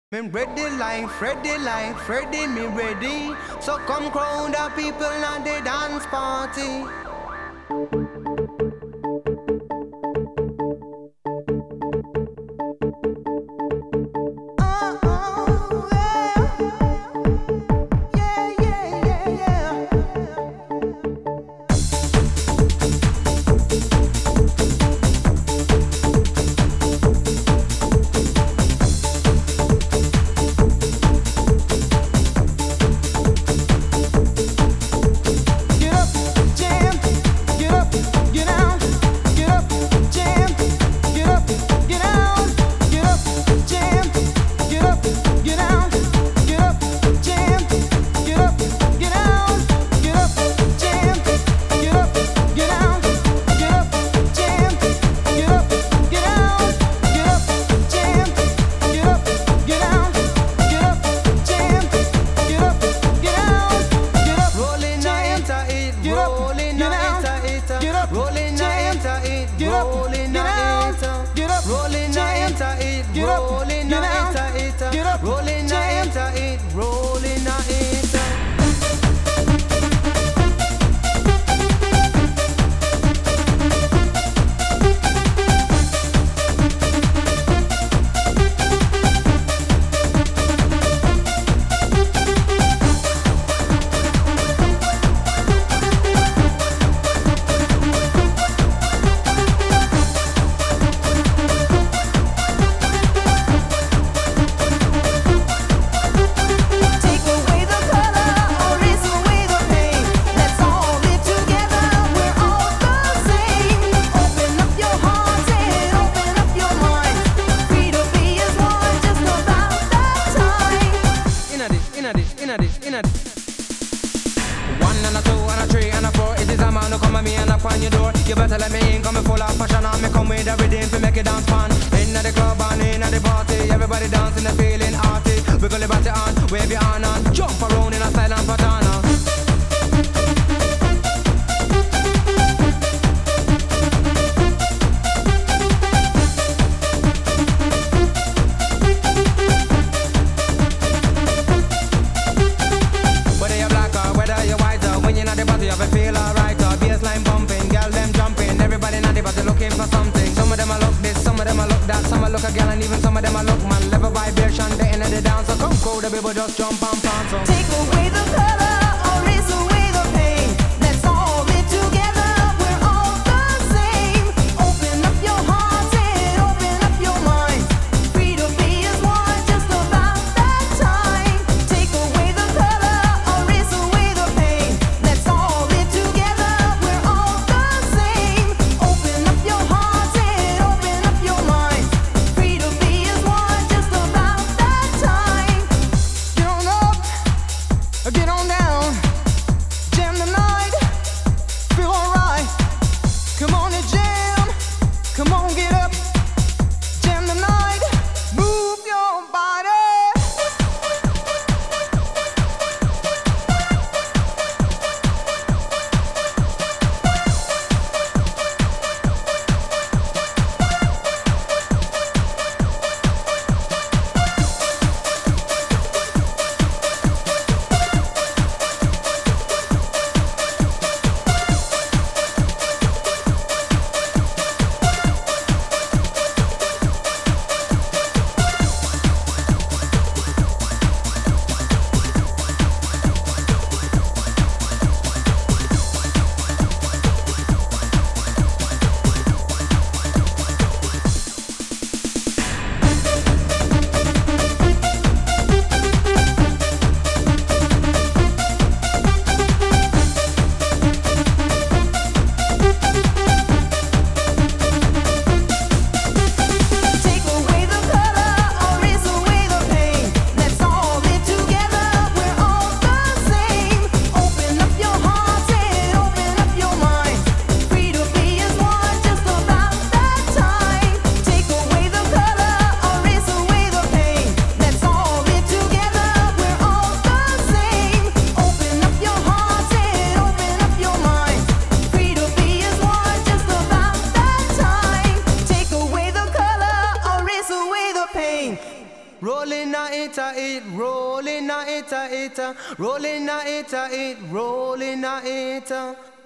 Me ready like Freddy, me ready. So come crowd the people at the dance party. Oh, oh, yeah, yeah, yeah, yeah, Get up, jam, get up, get down, get up, jam, get up, get down, get up, jam, get up, get down, get up, jam, get up, get down, get up, jam, get up, get down, get up, jam, get up, get down, get up, jam, get up, get down, get up, jam, get up, get down, get up, rolling into it, rolling into it, rolling into it, rolling into it, rolling into it, rolling into it, rolling into it, rolling into it. Take away the color, erase away the pain. Let's all live together. We're all the same. Open up your heart and open up your mind. Free to be as one, just about that time. Inna this. One and a two and a three and a four. It is a man who come at me and knock on your door. You better let me in, coming full of passion. And me come with a rhythm to make it dance fun. Inna the club and inna the party, everybody dancing and feeling arty. Wiggle your body on, wave your hand on, jump around in a silent patana. Whether you're black or whether you're white, when you're not the party, you have a feel alright. Bassline bumping, girl them jumping, everybody not the party looking for something. Some of them a look this, some of them a look that, some a look a girl and even some of them a look man. Level vibration, the end of the dance, so come cool, the people just jump and prance. So take away the color, erase away the pain. Let's all live together, we're all the same. Open up your heart and open up your mind. Free to be as one, just about that time. Take away the color, erase away the pain. Let's all live together, we're all the same. Open up your heart and open up your mind. Free to be as one, just about that time. Get on up, it, rolling a it, rolling a it, rolling a it.